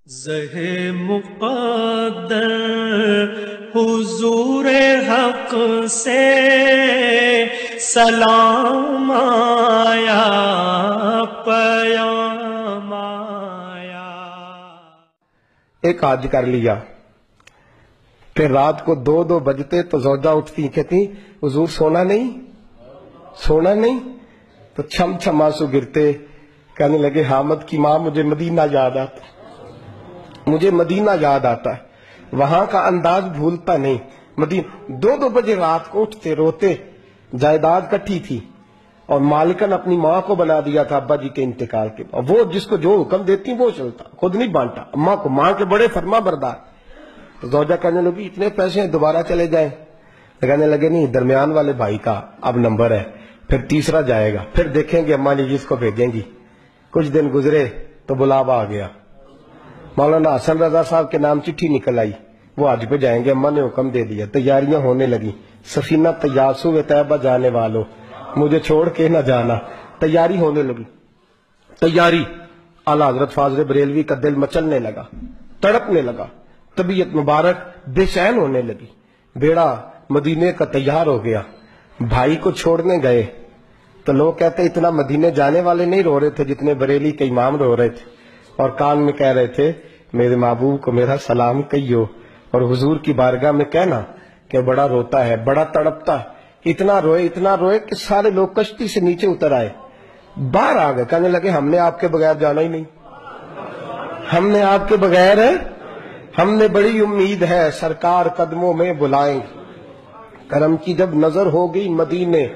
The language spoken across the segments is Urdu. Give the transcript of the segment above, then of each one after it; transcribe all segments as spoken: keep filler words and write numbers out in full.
زہ مقدر حضور حق سے سلام آیا پیام آیا۔ ایک حج کر لیا، پھر رات کو دو دو بجتے تو زوجہ اٹھتی کہتی حضور سونا نہیں سونا نہیں، تو چھم چھم آنسو گرتے، کہنے لگے حامد کی ماں مجھے مدینہ یاد آتا مجھے مدینہ یاد آتا ہے، وہاں کا انداز بھولتا نہیں۔ مدینہ دو دو بجے رات کو اٹھتے روتے، جائیداد کٹھی تھی اور مالکن اپنی ماں کو بنا دیا تھا ابا جی کے انتقال کے بعد، وہ جس کو جو حکم دیتی وہ چلتا، خود نہیں بانٹا، اماں کو، ماں کے بڑے فرما بردار۔ تو زوجہ کہنے لگی اتنے پیسے ہیں دوبارہ چلے جائیں، کہنے لگے نہیں، درمیان والے بھائی کا اب نمبر ہے، پھر تیسرا جائے گا، پھر دیکھیں گے اماں جی جس کو بھیجیں گی۔ کچھ دن گزرے تو بلاوا آ گیا، مولانا حسن رضا صاحب کے نام چٹھی نکل آئی، وہ حج پہ جائیں گے، اماں نے حکم دے دیا، تیاریاں ہونے لگی۔ سفینہ تیاسو و طیبہ جانے والو، مجھے چھوڑ کے نہ جانا، تیاری ہونے لگی۔ تیاری اعلیٰ حضرت فاضل بریلوی کا دل مچلنے لگا، تڑپنے لگا، طبیعت مبارک بے چین ہونے لگی۔ بیڑا مدینے کا تیار ہو گیا، بھائی کو چھوڑنے گئے تو لوگ کہتے اتنا مدینے جانے والے نہیں رو رہے تھے جتنے بریلی کے امام رو رہے تھے، اور کان میں کہہ رہے تھے میرے محبوب کو میرا سلام کہیو، اور حضور کی بارگاہ میں کہنا کہ بڑا روتا ہے، بڑا تڑپتا ہے، اتنا روئے اتنا روئے کہ سارے لوگ کشتی سے نیچے اتر آئے، باہر آ گئے، کہنے لگے ہم نے آپ کے بغیر جانا ہی نہیں، ہم نے آپ کے بغیر ہے، ہم نے بڑی امید ہے سرکار قدموں میں بلائیں گے، کرم کی جب نظر ہوگی مدینے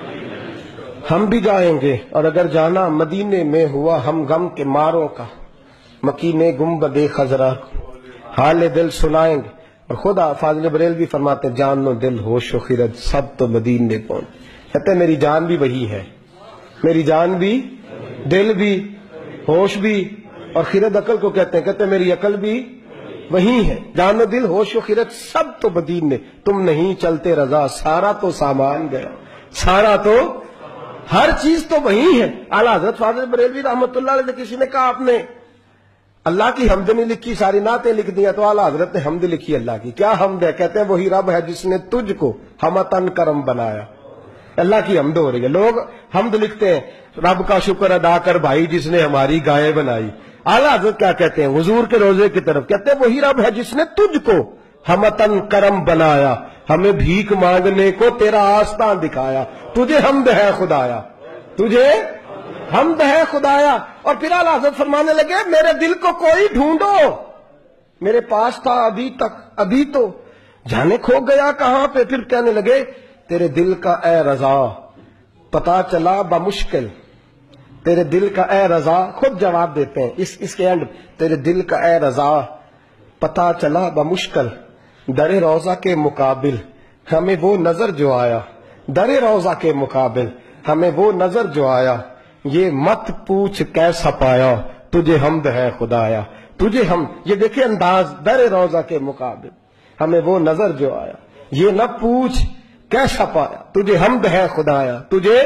ہم بھی جائیں گے، اور اگر جانا مدینے میں ہوا ہم غم کے ماروں کا، مکینے گنبد خضرا حال دل سنائیں گے۔ اور خدا فاضل بریلوی فرماتے جان و دل ہوش و خرد سب تو مدینے پہنچ، کہتے ہیں میری جان بھی وہی ہے، میری جان بھی، دل بھی، ہوش بھی، اور خرد عقل کو کہتے ہیں، کہتے ہیں میری عقل بھی وہی ہے، جان و دل ہوش و خرد سب تو مدینے، تم نہیں چلتے رضا سارا تو سامان گیا، سارا تو ہر چیز تو وہی ہے۔ اعلیٰ حضرت فاضل بریلوی رحمۃ اللہ علیہ سے کسی نے کہا آپ نے اللہ کی حمد نہیں لکھی، ساری نعتیں لکھ دیا، تو اعلیٰ حضرت نے حمد لکھی اللہ کی۔ کیا حمد ہے؟ کہتے ہیں وہی رب ہے جس نے تجھ کو ہمتن کرم بنایا، اللہ کی حمد ہو رہی ہے۔ لوگ حمد لکھتے ہیں رب کا شکر ادا کر بھائی جس نے ہماری گائے بنائی، اعلیٰ حضرت کیا کہتے ہیں حضور کے روزے کی طرف، کہتے ہیں وہی رب ہے جس نے تجھ کو ہمتن کرم بنایا، ہمیں بھیک مانگنے کو تیرا آستان دکھایا، تجھے حمد ہے خدایا، تجھے حمد ہے خدایا۔ اور پھر اعلیٰ حضرت فرمانے لگے میرے دل کو کوئی ڈھونڈو، میرے پاس تھا ابھی تک، ابھی تو جانے کھو گیا کہاں پہ۔ پھر کہنے لگے تیرے دل کا اے رضا پتا چلا بمشکل، تیرے دل کا اے رضا، خود جواب دیتے ہیں اس اس کے اینڈ، تیرے دل کا اے رضا پتا چلا بمشکل، در روضہ کے مقابل ہمیں وہ نظر جو آیا، در روضہ کے مقابل ہمیں وہ نظر جو آیا، یہ مت پوچھ کیسا پایا، تجھے حمد ہے خدایا، تجھے ہم، یہ دیکھیں انداز، در روضہ کے مقابل ہمیں وہ نظر جو آیا، یہ نہ پوچھ کیسا پایا، تجھے حمد ہے خدایا، تجھے۔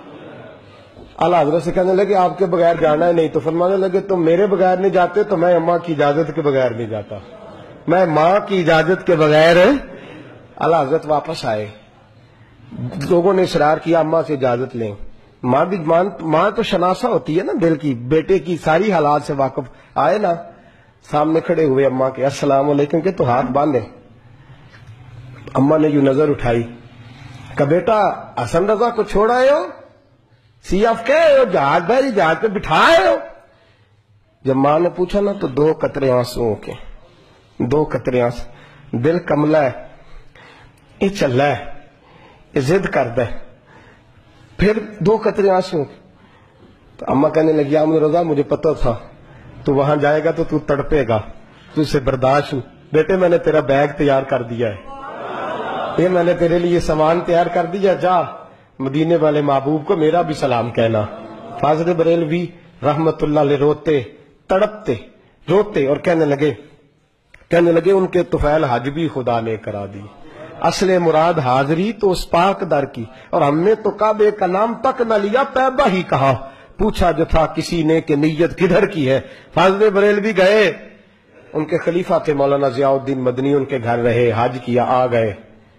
اعلیٰ حضرت سے کہنے لگے آپ کے بغیر جانا ہے نہیں، تو فرمانے لگے تم میرے بغیر نہیں جاتے تو میں اماں کی اجازت کے بغیر نہیں جاتا، میں ماں کی اجازت کے بغیر۔ اعلیٰ حضرت واپس آئے، لوگوں نے اصرار کیا اماں سے اجازت لیں، ماں بھی ماں تو شناسا ہوتی ہے نا دل کی، بیٹے کی ساری حالات سے واقف، آئے نا سامنے کھڑے ہوئے اماں کے، السلام علیکم کہ تو ہاتھ باندھے۔ اماں نے یوں نظر اٹھائی کہ بیٹا حسن رضا کو چھوڑ آئے ہو، سی ایف کے ہو، جہاز بھری جہاز پہ بٹھائے ہو۔ جب ماں نے پوچھا نا تو دو قطرے آنسوں کے، دو قطرے آنسو، دل کملا ہے، یہ چل رہا ہے، یہ ضد کرتا ہے، پھر دو قطرے آنسو۔ تو اماں کہنے لگی احمد رضا مجھے پتہ تھا تو وہاں جائے گا تو تو تڑپے گا، تو اسے برداشت ہوں، بیٹے میں نے تیرا بیگ تیار کر دیا ہے، یہ میں نے تیرے لیے سامان تیار کر دیا، جا مدینے والے محبوب کو میرا بھی سلام کہنا۔ فاضل بریلوی رحمت اللہ علیہ روتے تڑپتے روتے اور کہنے لگے کہنے لگے ان کے طفیل حج بھی خدا نے کرا دی، اصل مراد حاضری تو اس پاک در کی، اور ہم نے تو کعبے کا نام تک نہ لیا طیبہ ہی کہا، پوچھا جو تھا کسی نے کہ نیت کدھر کی ہے۔ فاضل بریلوی گئے ان کے خلیفہ تھے مولانا ضیاء الدین مدنی، ان کے گھر رہے، حج کیا، آ گئے۔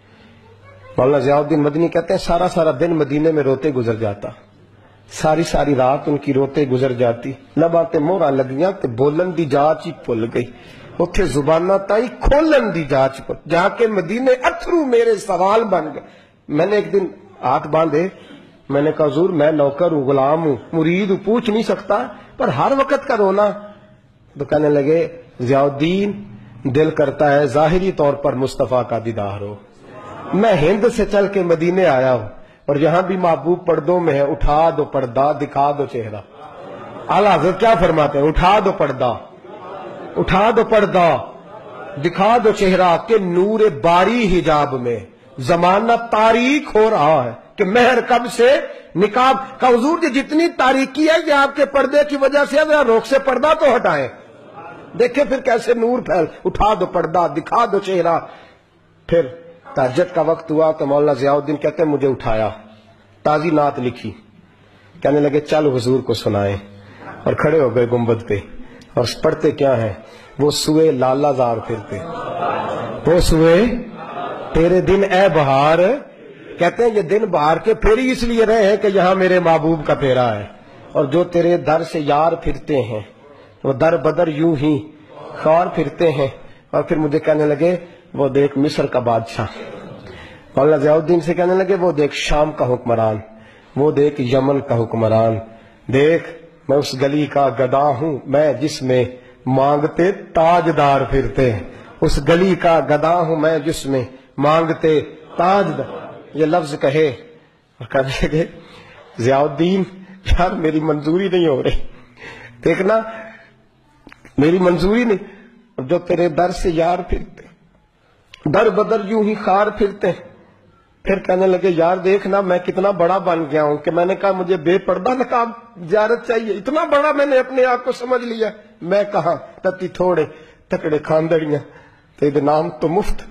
مولانا ضیاء الدین مدنی کہتے ہیں سارا سارا دن مدینے میں روتے گزر جاتا، ساری ساری رات ان کی روتے گزر جاتی، لباں تے موہراں لگیاں تے بولن دی جاچ ہی بھل گئی، اتھے زباناں تائی کھولن دی جاچ پر جا کے مدینے اتھرو میرے سوال بن گئے۔ میں نے ایک دن ہاتھ باندھے، میں نے کہا حضور میں نوکر ہوں، غلام ہوں، مرید ہوں، پوچھ نہیں سکتا، پر ہر وقت کا رونا۔ تو کہنے لگے ضیاء الدین دل کرتا ہے ظاہری طور پر مصطفیٰ کا دیدار ہو، میں ہند سے چل کے مدینے آیا ہوں اور یہاں بھی محبوب پردوں میں ہے، اٹھا دو پردہ دکھا دو چہرہ۔ اعلیٰ حضرت کیا فرماتے ہیں؟ اٹھا دو پردہ، اٹھا دو پردہ دکھا دو چہرہ کہ نور باری حجاب میں زمانہ تاریک ہو رہا ہے کہ مہر کب سے نقاب کا حضور جی جتنی تاریکی ہے یہ آپ کے پردے کی وجہ سے، ذرا روک سے پردہ تو ہٹائیں، دیکھیں پھر کیسے نور پھیل۔ اٹھا دو پردہ دکھا دو چہرہ۔ پھر تہجد کا وقت ہوا تو مولانا ضیاء الدین کہتے ہیں مجھے اٹھایا، تازی نعت لکھی، کہنے لگے چل حضور کو سنائیں، اور کھڑے ہو گئے گنبد پہ اور پڑھتے کیا ہیں؟ وہ سوئے لالا زار پھرتے، وہ سوئے تیرے دن اے بہار، کہتے ہیں یہ دن بہار کے پھیری اس لیے رہے ہیں کہ یہاں میرے محبوب کا پھیرا ہے، اور جو تیرے در سے یار پھرتے ہیں وہ در بدر یوں ہی خار پھرتے ہیں۔ اور پھر مجھے کہنے لگے وہ دیکھ مصر کا بادشاہ، مولانا ضیاء الدین سے کہنے لگے وہ دیکھ شام کا حکمران، وہ دیکھ یمن کا حکمران، دیکھ میں اس گلی کا گدا ہوں میں جس میں مانگتے تاجدار پھرتے ہیں، اس گلی کا گدا ہوں میں جس میں مانگتے تاجدار۔ یہ لفظ کہے اور کہنے لگے ضیاء الدین یار میری منظوری نہیں ہو رہی، دیکھنا میری منظوری نہیں، جو تیرے در سے یار پھرتے در بدر یوں ہی خار پھرتے۔ پھر کہنے لگے یار دیکھنا میں کتنا بڑا بن گیا ہوں کہ میں نے کہا مجھے بے پردہ نقاب زیارت چاہیے، اتنا بڑا میں نے اپنے آپ کو سمجھ لیا، میں کہاں تتی تھوڑے تکڑے کھاندڑیاں تیرے نام تو مفت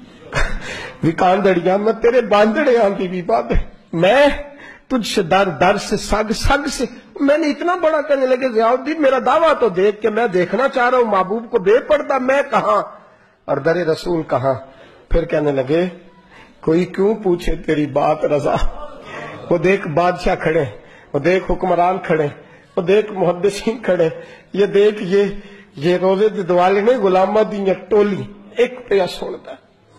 وکاندڑیاں، میں تیرے باندڑے آندھی بھی بات ہے، میں تجھ سے در در سے سگ سگ سے، میں نے اتنا بڑا کہنے لگے ضیاء الدین میرا دعویٰ تو دیکھ کہ میں دیکھنا چاہ رہا ہوں محبوب کو بے پردہ، میں کہاں اور در رسول کہاں۔ پھر کہنے لگے کوئی کیوں پوچھے تیری بات رضا، وہ دیکھ بادشاہ کھڑے، وہ دیکھ حکمران کھڑے، وہ دیکھ محدثین کھڑے، یہ دیکھ یہ یہ روزے دی دوالے نے غلامہ دیاں ٹولی ایک پہ سنتا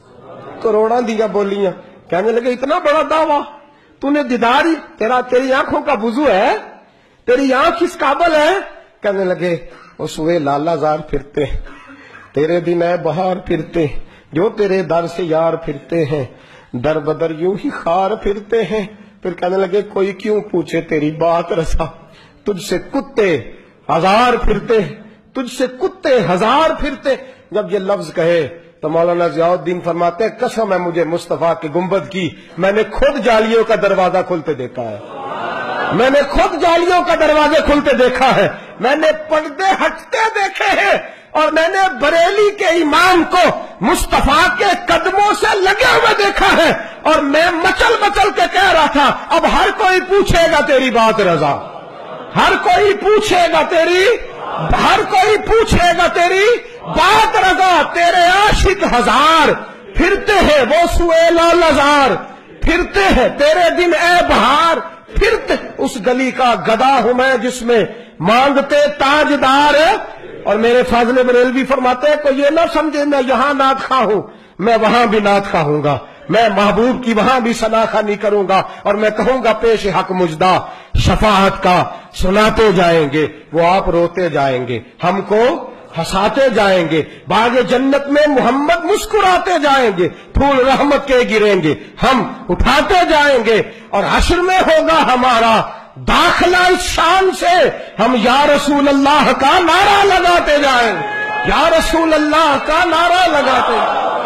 کروڑاں دیاں بولیاں۔ کہنے لگے اتنا بڑا دعویٰ تو نے دیداری، تیرا تیری آنکھوں کا وضو ہے، تیری آنکھ اس قابل ہے؟ کہنے لگے اس ہوئے لالا زار پھرتے، تیرے دن اے بہار پھرتے، جو تیرے در سے یار پھرتے ہیں، در بدر یوں ہی خار پھرتے ہیں۔ پھر کہنے لگے کوئی کیوں پوچھے تیری بات رسا، تجھ سے کتے ہزار پھرتے، تجھ سے کتے ہزار پھرتے۔ جب یہ لفظ کہے تو مولانا ضیاء الدین فرماتے ہیں قسم ہے مجھے مصطفیٰ کے گنبد کی، میں نے خود جالیوں کا دروازہ کھلتے دیکھا ہے، میں نے خود جالیوں کا دروازے کھلتے دیکھا ہے، میں نے پردے ہٹتے دیکھے ہیں، اور میں نے بریلی کے امام کو مصطفیٰ کے قدموں سے لگے ہوئے دیکھا ہے، اور میں مچل مچل کے کہہ رہا تھا اب ہر کوئی پوچھے گا تیری بات رضا، ہر کوئی پوچھے گا تیری ہر کوئی پوچھے گا تیری بات رضا، تیرے عاشق ہزار پھرتے ہیں وہ سوئے لالزار پھرتے ہیں، تیرے دن اے بہار پھرتے، اس گلی کا گدا ہوں میں جس میں مانگتے تاجدار۔ اور میرے فاضل بریلوی فرماتے ہیں کوئی یہ نہ سمجھے میں یہاں نعت خواہ ہوں، میں وہاں بھی نعت خواہ ہوں گا، میں محبوب کی وہاں بھی ثنا خوانی کروں گا، اور میں کہوں گا پیش حق مجدہ شفاعت کا سناتے جائیں گے، وہ آپ روتے جائیں گے، ہم کو ہنساتے جائیں گے، باغ جنت میں محمد مسکراتے جائیں گے، پھول رحمت کے گریں گے، ہم اٹھاتے جائیں گے، اور حشر میں ہوگا ہمارا داخلہ اس شان سے، ہم یا رسول اللہ کا نعرہ لگاتے جائیں، یا رسول اللہ کا نعرہ لگاتے جائیں۔